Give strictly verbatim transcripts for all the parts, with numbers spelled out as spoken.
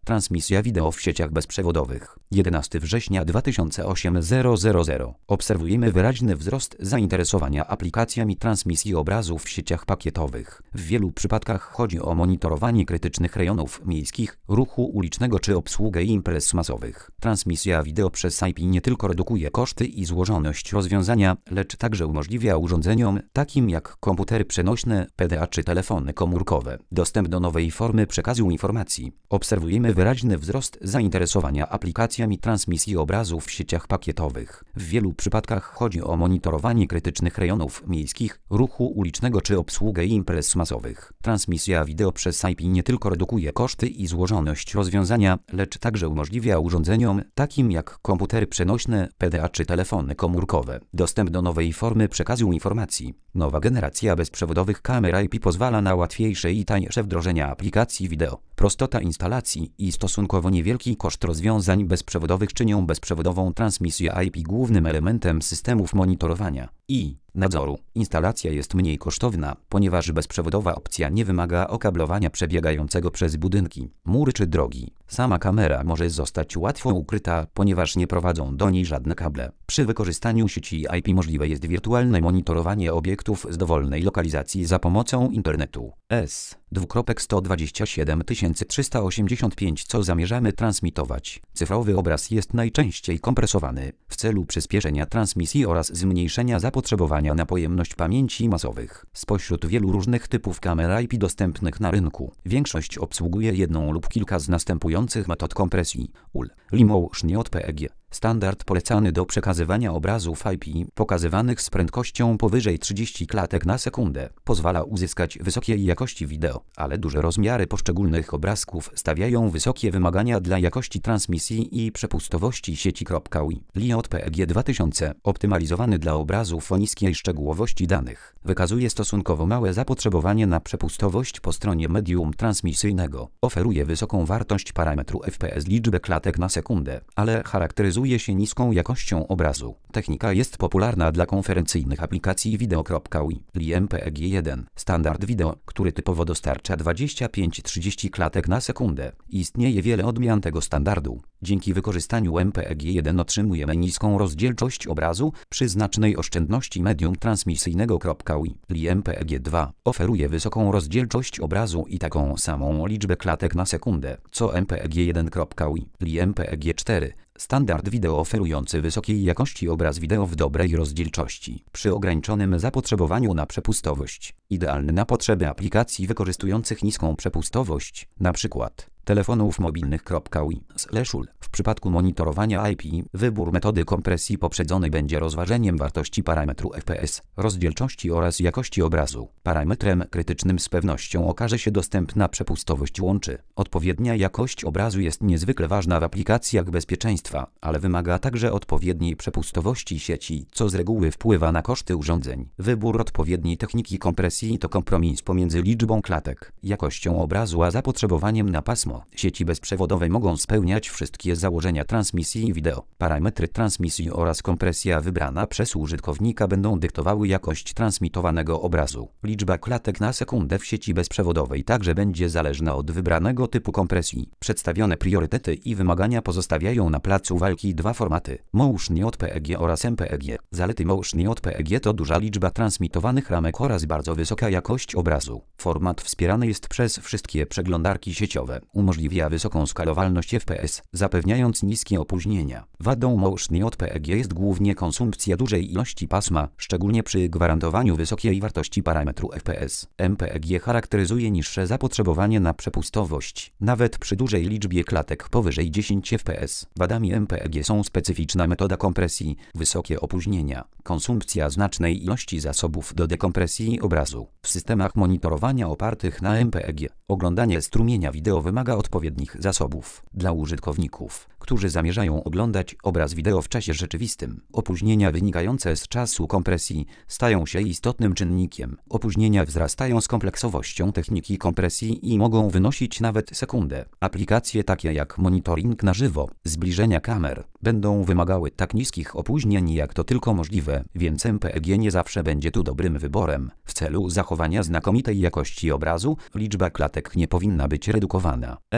Transmisja wideo w sieciach bezprzewodowych. jedenastego września dwa tysiące osiemnastego. Obserwujemy wyraźny wzrost zainteresowania aplikacjami transmisji obrazu w sieciach pakietowych. W wielu przypadkach chodzi o monitorowanie krytycznych rejonów miejskich, ruchu ulicznego czy obsługę imprez masowych. Transmisja wideo przez I P nie tylko redukuje koszty i złożoność rozwiązania, lecz także umożliwia urządzeniom, takim jak komputery przenośne, P D A czy telefony komórkowe, dostęp do nowej formy przekazu informacji. Obserwujemy wyraźny wzrost zainteresowania aplikacjami transmisji obrazu w sieciach pakietowych. W wielu przypadkach chodzi o monitorowanie krytycznych rejonów miejskich, ruchu ulicznego czy obsługę imprez masowych. Transmisja wideo przez I P nie tylko redukuje koszty i złożoność rozwiązania, lecz także umożliwia urządzeniom, takim jak komputery przenośne, P D A czy telefony komórkowe, dostęp do nowej formy przekazu informacji. Nowa generacja bezprzewodowych kamer I P pozwala na łatwiejsze i tańsze wdrożenie aplikacji wideo. Prostota instalacji i stosunkowo niewielki koszt rozwiązań bezprzewodowych czynią bezprzewodową transmisję I P głównym elementem systemów monitorowania i nadzoru. Instalacja jest mniej kosztowna, ponieważ bezprzewodowa opcja nie wymaga okablowania przebiegającego przez budynki, mury czy drogi. Sama kamera może zostać łatwo ukryta, ponieważ nie prowadzą do niej żadne kable. Przy wykorzystaniu sieci I P możliwe jest wirtualne monitorowanie obiektów z dowolnej lokalizacji za pomocą internetu. S sto dwadzieścia siedem tysięcy trzysta osiemdziesiąt pięć Co zamierzamy transmitować? Cyfrowy obraz jest najczęściej kompresowany w celu przyspieszenia transmisji oraz zmniejszenia zapotrzebowania na pojemność pamięci masowych. Spośród wielu różnych typów kamer I P dostępnych na rynku, większość obsługuje jedną lub kilka z następujących metod kompresji: U L, Limotion J P G. Standard polecany do przekazywania obrazów I P pokazywanych z prędkością powyżej trzydziestu klatek na sekundę. Pozwala uzyskać wysokiej jakości wideo, ale duże rozmiary poszczególnych obrazków stawiają wysokie wymagania dla jakości transmisji i przepustowości sieci. U I J P G dwa tysiące optymalizowany dla obrazów o niskiej szczegółowości danych. Wykazuje stosunkowo małe zapotrzebowanie na przepustowość po stronie medium transmisyjnego. Oferuje wysoką wartość parametru F P S liczbę klatek na sekundę, ale charakteryzuje się niską jakością obrazu. Technika jest popularna dla konferencyjnych aplikacji wideo. U I M P E G jeden standard wideo, który typowo dostarcza dwadzieścia pięć do trzydziestu klatek na sekundę. Istnieje wiele odmian tego standardu. Dzięki wykorzystaniu M P E G jeden otrzymujemy niską rozdzielczość obrazu przy znacznej oszczędności medium transmisyjnego. U I M P E G dwa oferuje wysoką rozdzielczość obrazu i taką samą liczbę klatek na sekundę, co M P E G jeden. U I M P E G cztery standard wideo oferujący wysokiej jakości obraz wideo w dobrej rozdzielczości, przy ograniczonym zapotrzebowaniu na przepustowość. Idealny na potrzeby aplikacji wykorzystujących niską przepustowość, np. telefonów mobilnych. U I slash U L. W przypadku monitorowania I P, wybór metody kompresji poprzedzony będzie rozważeniem wartości parametru F P S, rozdzielczości oraz jakości obrazu. Parametrem krytycznym z pewnością okaże się dostępna przepustowość łączy. Odpowiednia jakość obrazu jest niezwykle ważna w aplikacjach bezpieczeństwa, ale wymaga także odpowiedniej przepustowości sieci, co z reguły wpływa na koszty urządzeń. Wybór odpowiedniej techniki kompresji to kompromis pomiędzy liczbą klatek, jakością obrazu a zapotrzebowaniem na pasmo. Sieci bezprzewodowe mogą spełniać wszystkie założenia transmisji wideo. Parametry transmisji oraz kompresja wybrana przez użytkownika będą dyktowały jakość transmitowanego obrazu. Liczba klatek na sekundę w sieci bezprzewodowej także będzie zależna od wybranego typu kompresji. Przedstawione priorytety i wymagania pozostawiają na placu walki dwa formaty: Motion J P E G oraz M P E G. Zalety Motion J P E G to duża liczba transmitowanych ramek oraz bardzo wysoka jakość obrazu. Format wspierany jest przez wszystkie przeglądarki sieciowe. Umożliwia wysoką skalowalność F P S, zapewniając niskie opóźnienia. Wadą Motion J P E G jest głównie konsumpcja dużej ilości pasma, szczególnie przy gwarantowaniu wysokiej wartości parametru F P S. M P E G charakteryzuje niższe zapotrzebowanie na przepustowość, nawet przy dużej liczbie klatek powyżej dziesięć F P S. Wadami M P E G są specyficzna metoda kompresji, wysokie opóźnienia, konsumpcja znacznej ilości zasobów do dekompresji obrazu. W systemach monitorowania opartych na M P E G, oglądanie strumienia wideo wymaga odpowiednich zasobów. Dla użytkowników, którzy zamierzają oglądać obraz wideo w czasie rzeczywistym, opóźnienia wynikające z czasu kompresji stają się istotnym czynnikiem. Opóźnienia wzrastają z kompleksowością techniki kompresji i mogą wynosić nawet sekundę. Aplikacje takie jak monitoring na żywo, zbliżenia kamer, będą wymagały tak niskich opóźnień jak to tylko możliwe, więc M P E G nie zawsze będzie tu dobrym wyborem. W celu zachowania znakomitej jakości obrazu, liczba klatek nie powinna być redukowana. S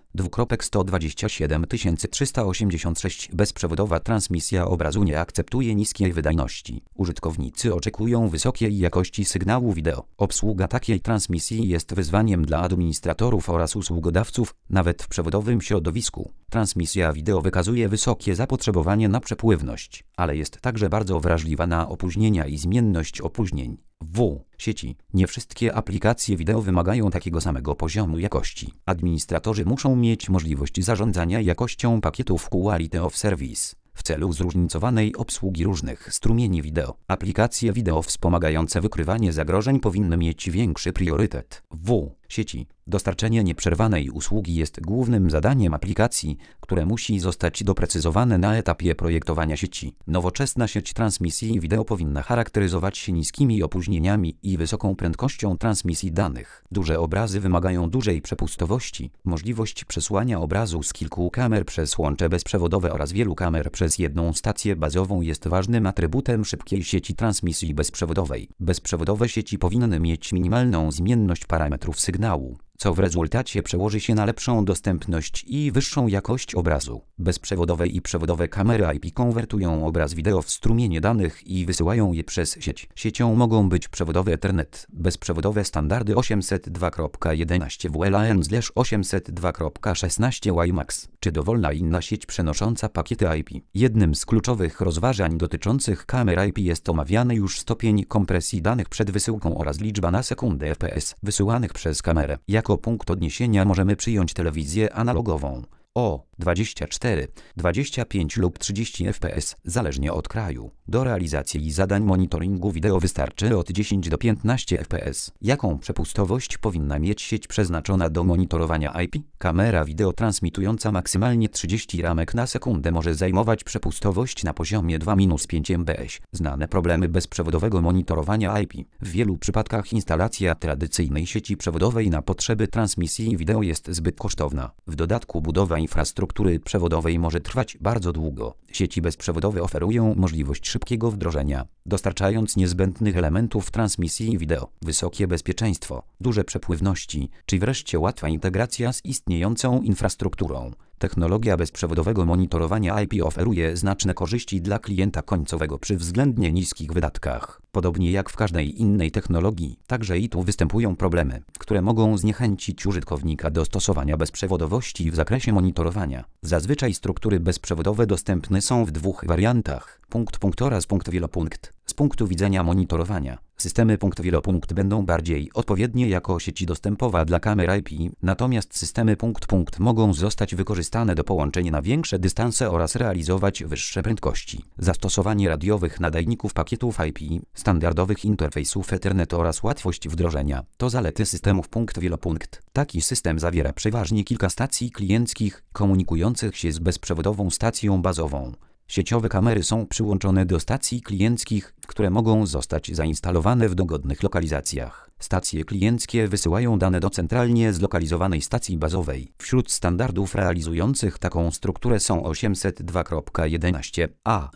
sto dwadzieścia siedem tysięcy trzysta osiemdziesiąt sześć Bezprzewodowa transmisja obrazu nie akceptuje niskiej wydajności. Użytkownicy oczekują wysokiej jakości sygnału wideo. Obsługa takiej transmisji jest wyzwaniem dla administratorów oraz usługodawców, nawet w przewodowym środowisku. Transmisja wideo wykazuje wysokie zapotrzebowanie na przepływność, ale jest także bardzo wrażliwa na opóźnienia i zmienność opóźnień. W sieci. Nie wszystkie aplikacje wideo wymagają takiego samego poziomu jakości. Administratorzy muszą mieć możliwość zarządzania jakością pakietów Quality of Service w celu zróżnicowanej obsługi różnych strumieni wideo. Aplikacje wideo wspomagające wykrywanie zagrożeń powinny mieć większy priorytet. W sieci. Dostarczenie nieprzerwanej usługi jest głównym zadaniem aplikacji, które musi zostać doprecyzowane na etapie projektowania sieci. Nowoczesna sieć transmisji wideo powinna charakteryzować się niskimi opóźnieniami i wysoką prędkością transmisji danych. Duże obrazy wymagają dużej przepustowości. Możliwość przesłania obrazu z kilku kamer przez łącze bezprzewodowe oraz wielu kamer przez jedną stację bazową jest ważnym atrybutem szybkiej sieci transmisji bezprzewodowej. Bezprzewodowe sieci powinny mieć minimalną zmienność parametrów sygnału, co w rezultacie przełoży się na lepszą dostępność i wyższą jakość obrazu. Bezprzewodowe i przewodowe kamery I P konwertują obraz wideo w strumienie danych i wysyłają je przez sieć. Siecią mogą być przewodowy Ethernet, bezprzewodowe standardy osiemset dwa kropka jedenaście W L A N osiemset dwa kropka szesnaście WiMAX, czy dowolna inna sieć przenosząca pakiety I P. Jednym z kluczowych rozważań dotyczących kamer I P jest omawiany już stopień kompresji danych przed wysyłką oraz liczba na sekundę F P S wysyłanych przez kamerę. Jako punkt odniesienia możemy przyjąć telewizję analogową o dwadzieścia cztery, dwadzieścia pięć lub trzydzieści F P S, zależnie od kraju. Do realizacji zadań monitoringu wideo wystarczy od dziesięć do piętnastu F P S. Jaką przepustowość powinna mieć sieć przeznaczona do monitorowania I P? Kamera wideo transmitująca maksymalnie trzydzieści ramek na sekundę może zajmować przepustowość na poziomie dwa do pięciu megabitów. Znane problemy bezprzewodowego monitorowania I P. W wielu przypadkach instalacja tradycyjnej sieci przewodowej na potrzeby transmisji wideo jest zbyt kosztowna. W dodatku budowa infrastruktury przewodowej może trwać bardzo długo. Sieci bezprzewodowe oferują możliwość szybkiego wdrożenia, dostarczając niezbędnych elementów transmisji wideo, wysokie bezpieczeństwo, duże przepływności, czy wreszcie łatwa integracja z istniejącą infrastrukturą. Technologia bezprzewodowego monitorowania I P oferuje znaczne korzyści dla klienta końcowego przy względnie niskich wydatkach. Podobnie jak w każdej innej technologii, także i tu występują problemy, które mogą zniechęcić użytkownika do stosowania bezprzewodowości w zakresie monitorowania. Zazwyczaj struktury bezprzewodowe dostępne są w dwóch wariantach: punkt punkt oraz punkt wielopunkt. Z punktu widzenia monitorowania, systemy punkt wielopunkt będą bardziej odpowiednie jako sieć dostępowa dla kamer I P, natomiast systemy punkt punkt mogą zostać wykorzystane do połączenia na większe dystanse oraz realizować wyższe prędkości. Zastosowanie radiowych nadajników pakietów I P, standardowych interfejsów Ethernet oraz łatwość wdrożenia to zalety systemów punkt wielopunkt. Taki system zawiera przeważnie kilka stacji klienckich komunikujących się z bezprzewodową stacją bazową. Sieciowe kamery są przyłączone do stacji klienckich, które mogą zostać zainstalowane w dogodnych lokalizacjach. Stacje klienckie wysyłają dane do centralnie zlokalizowanej stacji bazowej. Wśród standardów realizujących taką strukturę są osiemset dwa kropka jedenaście A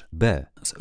B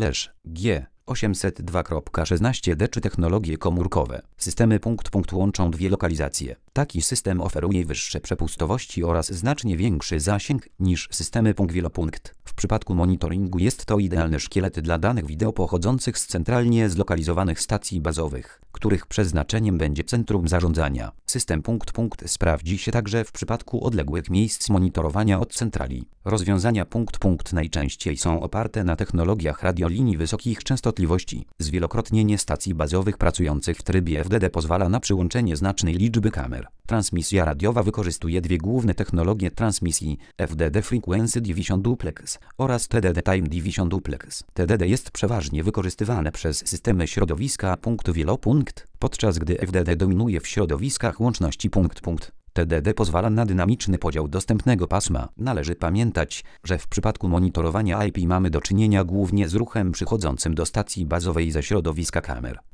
G, osiemset dwa kropka szesnaście D czy technologie komórkowe. Systemy punkt punkt łączą dwie lokalizacje. Taki system oferuje wyższe przepustowości oraz znacznie większy zasięg niż systemy punkt wielopunkt. W przypadku monitoringu jest to idealny szkielet dla danych wideo pochodzących z centralnie zlokalizowanych stacji bazowych, których przeznaczeniem będzie centrum zarządzania. System punkt punkt sprawdzi się także w przypadku odległych miejsc monitorowania od centrali. Rozwiązania punkt punkt najczęściej są oparte na technologiach radiolinii wysokich częstotliwości. Zwielokrotnienie stacji bazowych pracujących w trybie F D D pozwala na przyłączenie znacznej liczby kamer. Transmisja radiowa wykorzystuje dwie główne technologie transmisji: F D D Frequency Division Duplex oraz T D D Time Division Duplex. T D D jest przeważnie wykorzystywane przez systemy środowiska punkt wielopunkt, podczas gdy F D D dominuje w środowiskach łączności punkt punkt. T D D pozwala na dynamiczny podział dostępnego pasma. Należy pamiętać, że w przypadku monitorowania I P mamy do czynienia głównie z ruchem przychodzącym do stacji bazowej ze środowiska kamer.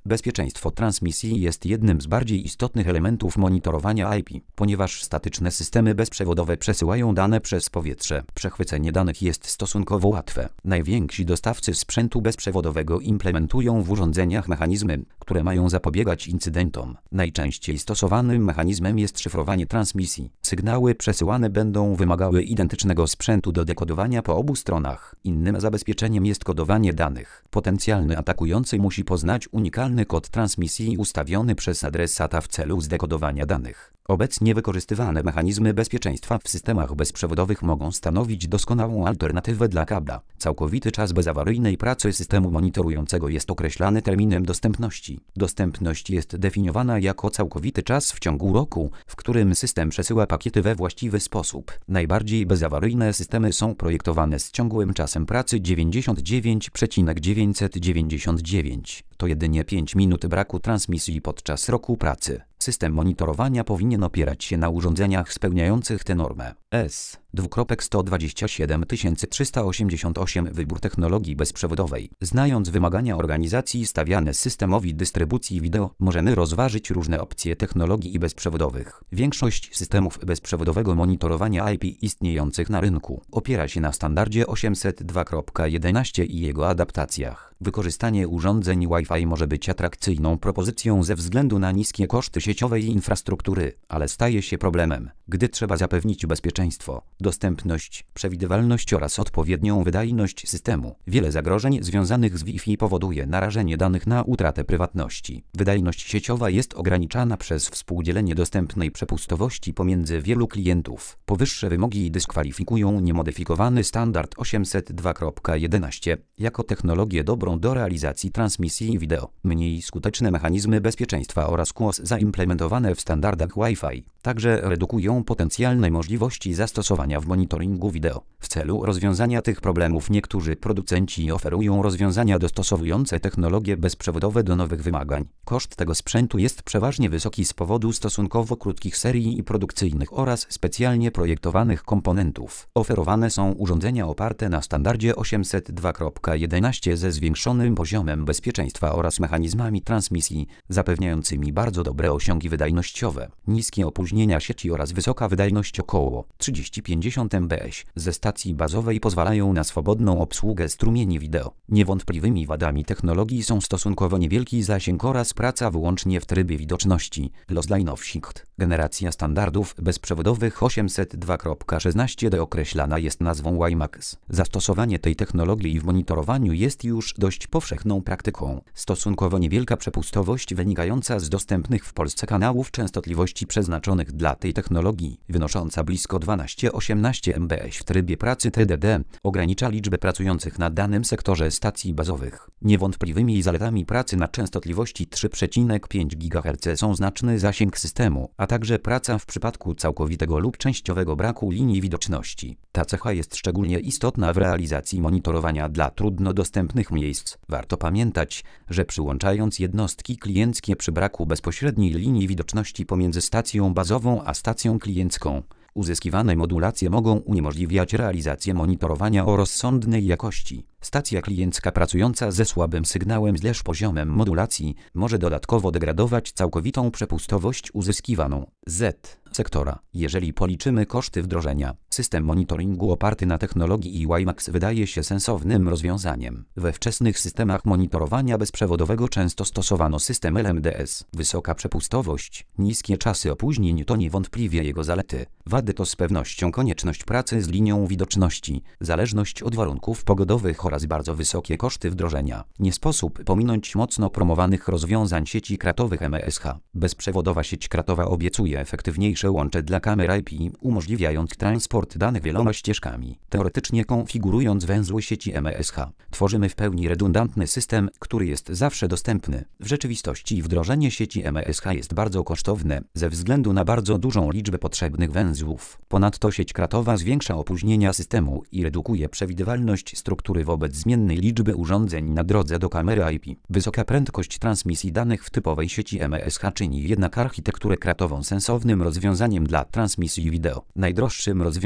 Bezpieczeństwo transmisji jest jednym z bardziej istotnych elementów monitorowania I P, ponieważ statyczne systemy bezprzewodowe przesyłają dane przez powietrze. Przechwycenie danych jest stosunkowo łatwe. Najwięksi dostawcy sprzętu bezprzewodowego implementują w urządzeniach mechanizmy, które mają zapobiegać incydentom. Najczęściej stosowanym mechanizmem jest szyfrowanie transmisji. Sygnały przesyłane będą wymagały identycznego sprzętu do dekodowania po obu stronach. Innym zabezpieczeniem jest kodowanie danych. Potencjalny atakujący musi poznać unikalny kod transmisji ustawiony przez adresata w celu zdekodowania danych. Obecnie wykorzystywane mechanizmy bezpieczeństwa w systemach bezprzewodowych mogą stanowić doskonałą alternatywę dla kabla. Całkowity czas bezawaryjnej pracy systemu monitorującego jest określany terminem dostępności. Dostępność jest definiowana jako całkowity czas w ciągu roku, w którym system przesyła pakiety we właściwy sposób. Najbardziej bezawaryjne systemy są projektowane z ciągłym czasem pracy dziewięćdziesiąt dziewięć przecinek dziewięćset dziewięćdziesiąt dziewięć. To jedynie pięć minut braku transmisji podczas roku pracy. System monitorowania powinien opierać się na urządzeniach spełniających tę normę. S dwa sto dwadzieścia siedem tysięcy trzysta osiemdziesiąt osiem Wybór technologii bezprzewodowej. Znając wymagania organizacji stawiane systemowi dystrybucji wideo, możemy rozważyć różne opcje technologii bezprzewodowych. Większość systemów bezprzewodowego monitorowania I P istniejących na rynku opiera się na standardzie osiemset dwa kropka jedenaście i jego adaptacjach. Wykorzystanie urządzeń Wi-Fi może być atrakcyjną propozycją ze względu na niskie koszty sieciowej infrastruktury, ale staje się problemem, gdy trzeba zapewnić bezpieczeństwo, dostępność, przewidywalność oraz odpowiednią wydajność systemu. Wiele zagrożeń związanych z Wi-Fi powoduje narażenie danych na utratę prywatności. Wydajność sieciowa jest ograniczana przez współdzielenie dostępnej przepustowości pomiędzy wielu klientów. Powyższe wymogi dyskwalifikują niemodyfikowany standard osiemset dwa kropka jedenaście jako technologię dobrą do realizacji transmisji wideo. Mniej skuteczne mechanizmy bezpieczeństwa oraz Q O S zaimplementowane w standardach Wi-Fi także redukują potencjalne możliwości zastosowania w monitoringu wideo. W celu rozwiązania tych problemów niektórzy producenci oferują rozwiązania dostosowujące technologie bezprzewodowe do nowych wymagań. Koszt tego sprzętu jest przeważnie wysoki z powodu stosunkowo krótkich serii produkcyjnych oraz specjalnie projektowanych komponentów. Oferowane są urządzenia oparte na standardzie osiemset dwa kropka jedenaście ze zwiększonym poziomem bezpieczeństwa oraz mechanizmami transmisji zapewniającymi bardzo dobre osiągi wydajnościowe, niskie opóźnienia sieci oraz wysoka wydajność około trzydzieści pięćdziesiąt megabitów ze stacji bazowej pozwalają na swobodną obsługę strumieni wideo. Niewątpliwymi wadami technologii są stosunkowo niewielki zasięg oraz praca wyłącznie w trybie widoczności, loss line of sight. Generacja standardów bezprzewodowych osiemset dwa kropka szesnaście d określana jest nazwą WiMAX. Zastosowanie tej technologii w monitorowaniu jest już dość powszechną praktyką. Stosunkowo niewielka przepustowość wynikająca z dostępnych w Polsce kanałów częstotliwości przeznaczonych dla tej technologii, wynosząca blisko dwanaście osiemnaście megabitów w trybie pracy T D D, ogranicza liczbę pracujących na danym sektorze stacji bazowych. Niewątpliwymi zaletami pracy na częstotliwości trzy przecinek pięć gigaherca są znaczny zasięg systemu, a także praca w przypadku całkowitego lub częściowego braku linii widoczności. Ta cecha jest szczególnie istotna w realizacji monitorowania dla trudno dostępnych miejsc. Warto pamiętać, że przyłączając jednostki klienckie przy braku bezpośredniej linii widoczności pomiędzy stacją bazową a stacją kliencką, uzyskiwane modulacje mogą uniemożliwiać realizację monitorowania o rozsądnej jakości. Stacja kliencka pracująca ze słabym sygnałem slash poziomem modulacji może dodatkowo degradować całkowitą przepustowość uzyskiwaną z sektora. Jeżeli policzymy koszty wdrożenia, system monitoringu oparty na technologii WiMAX wydaje się sensownym rozwiązaniem. We wczesnych systemach monitorowania bezprzewodowego często stosowano system L M D S. Wysoka przepustowość, niskie czasy opóźnień to niewątpliwie jego zalety. Wady to z pewnością konieczność pracy z linią widoczności, zależność od warunków pogodowych oraz bardzo wysokie koszty wdrożenia. Nie sposób pominąć mocno promowanych rozwiązań sieci kratowych M S H. Bezprzewodowa sieć kratowa obiecuje efektywniejsze łącze dla kamer I P, umożliwiając transport danych wieloma ścieżkami. Teoretycznie konfigurując węzły sieci M S H, tworzymy w pełni redundantny system, który jest zawsze dostępny. W rzeczywistości wdrożenie sieci M S H jest bardzo kosztowne, ze względu na bardzo dużą liczbę potrzebnych węzłów. Ponadto sieć kratowa zwiększa opóźnienia systemu i redukuje przewidywalność struktury wobec zmiennej liczby urządzeń na drodze do kamery I P. Wysoka prędkość transmisji danych w typowej sieci M S H czyni jednak architekturę kratową sensownym rozwiązaniem dla transmisji wideo. Najdroższym rozwiązaniem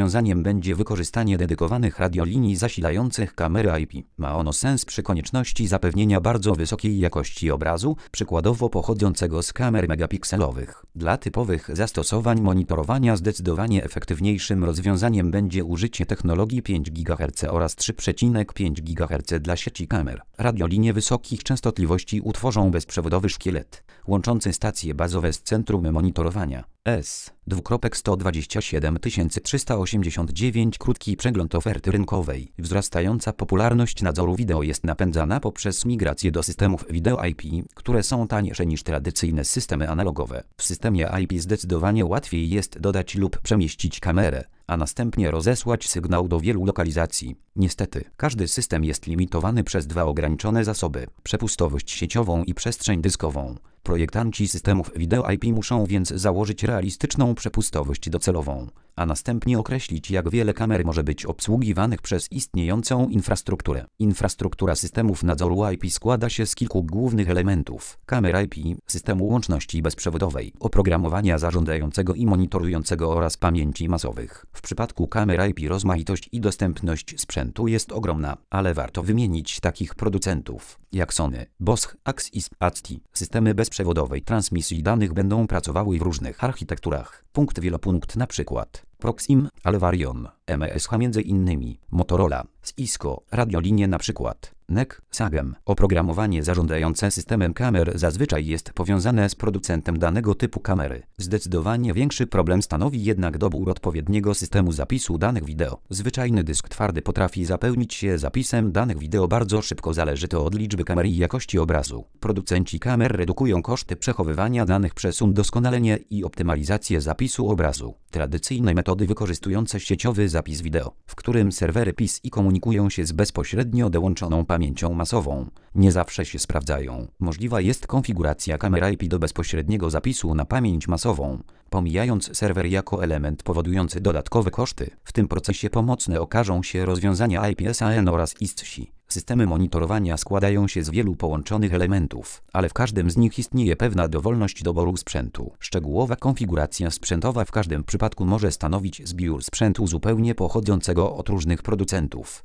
rozwiązaniem będzie wykorzystanie dedykowanych radiolinii zasilających kamery I P. Ma ono sens przy konieczności zapewnienia bardzo wysokiej jakości obrazu, przykładowo pochodzącego z kamer megapikselowych. Dla typowych zastosowań monitorowania zdecydowanie efektywniejszym rozwiązaniem będzie użycie technologii pięć gigaherców oraz trzy przecinek pięć gigaherca dla sieci kamer. Radiolinie wysokich częstotliwości utworzą bezprzewodowy szkielet, łączący stacje bazowe z centrum monitorowania. S sto dwadzieścia siedem tysięcy trzysta osiemdziesiąt dziewięć Krótki przegląd oferty rynkowej. Wzrastająca popularność nadzoru wideo jest napędzana poprzez migrację do systemów wideo I P, które są tańsze niż tradycyjne systemy analogowe. W systemie I P zdecydowanie łatwiej jest dodać lub przemieścić kamerę, a następnie rozesłać sygnał do wielu lokalizacji. Niestety, każdy system jest limitowany przez dwa ograniczone zasoby: przepustowość sieciową i przestrzeń dyskową. Projektanci systemów wideo I P muszą więc założyć realistyczną przepustowość docelową, a następnie określić, jak wiele kamer może być obsługiwanych przez istniejącą infrastrukturę. Infrastruktura systemów nadzoru I P składa się z kilku głównych elementów: kamer I P, systemu łączności bezprzewodowej, oprogramowania zarządzającego i monitorującego oraz pamięci masowych. W przypadku kamer I P rozmaitość i dostępność sprzętu jest ogromna, ale warto wymienić takich producentów jak Sony, Bosch, Axis, A C T I. Systemy bezprzewodowej transmisji danych będą pracowały w różnych architekturach. Punkt wielopunkt na przykład Proxim, Alvarion, M S H między innymi, Motorola, Cisco, radiolinie na przykład N E C, Sagem. Oprogramowanie zarządzające systemem kamer zazwyczaj jest powiązane z producentem danego typu kamery. Zdecydowanie większy problem stanowi jednak dobór odpowiedniego systemu zapisu danych wideo. Zwyczajny dysk twardy potrafi zapełnić się zapisem danych wideo bardzo szybko, zależy to od liczby kamer i jakości obrazu. Producenci kamer redukują koszty przechowywania danych przez udoskonalenie i optymalizację zapisu obrazu. Tradycyjne metody wykorzystujące sieciowy zapis wideo, w którym serwery P I S I komunikują się z bezpośrednio dołączoną pamięcią masową, nie zawsze się sprawdzają. Możliwa jest konfiguracja kamer I P do bezpośredniego zapisu na pamięć masową, pomijając serwer jako element powodujący dodatkowe koszty. W tym procesie pomocne okażą się rozwiązania I P S A N oraz I S C I. Systemy monitorowania składają się z wielu połączonych elementów, ale w każdym z nich istnieje pewna dowolność doboru sprzętu. Szczegółowa konfiguracja sprzętowa w każdym przypadku może stanowić zbiór sprzętu zupełnie pochodzącego od różnych producentów.